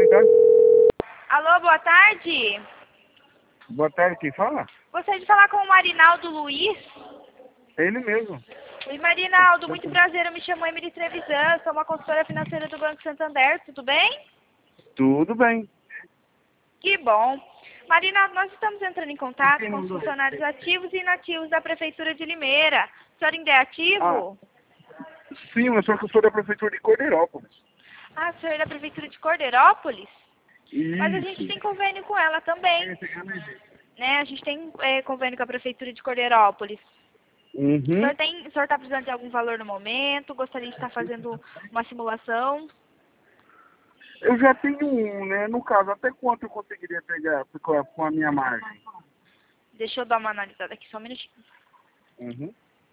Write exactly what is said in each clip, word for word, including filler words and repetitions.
tá? Alô, boa tarde. Boa tarde, quem fala? Gostaria de falar com o Marinaldo Luiz. É ele mesmo. Oi, Marinaldo, muito prazer. Eu me chamo Emily Trevisan, sou uma consultora financeira do Banco Santander. Tudo bem? Tudo bem. Que bom. Marinaldo, nós estamos entrando em contato com os funcionários ativos e inativos da Prefeitura de Limeira. O senhor ainda é ativo? Ah, sim, mas só que eu sou da Prefeitura de Cordeirópolis. Ah, o senhor é da Prefeitura de Cordeirópolis? Isso. Mas a gente tem convênio com ela também. Né? A gente tem é, convênio com a Prefeitura de Cordeirópolis. Uhum. O senhor tem, o senhor está precisando de algum valor no momento? Gostaria de estar fazendo uma simulação? Eu já tenho um, né? No caso, até quanto eu conseguiria pegar com a, com a minha margem? Deixa eu dar uma analisada aqui, só um minutinho. Uhum.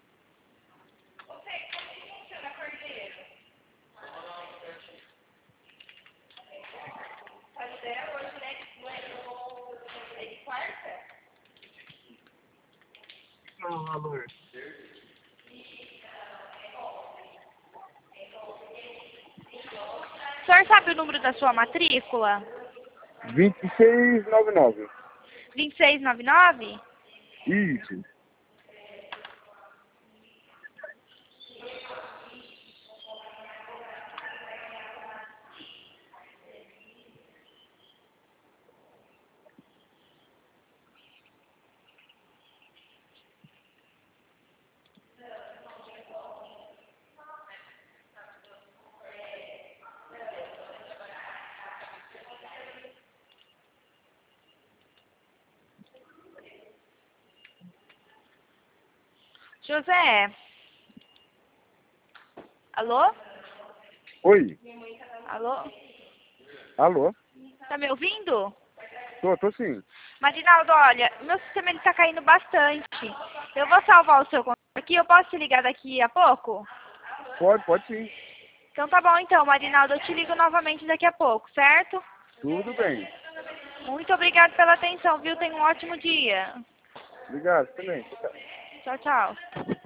Não, valor. O senhor sabe o número da sua matrícula? vinte e seis noventa e nove. vinte e seis noventa e nove? Isso. José? Alô? Oi. Alô? Alô? Tá me ouvindo? Tô, tô sim. Marinaldo, olha, meu sistema ele tá caindo bastante. Eu vou salvar o seu contato aqui, eu posso te ligar daqui a pouco? Pode, pode sim. Então tá bom então, Marinaldo, eu te ligo novamente daqui a pouco, certo? Tudo bem. Muito obrigado pela atenção, viu? Tenha um ótimo dia. Obrigado, também. Tchau, tchau.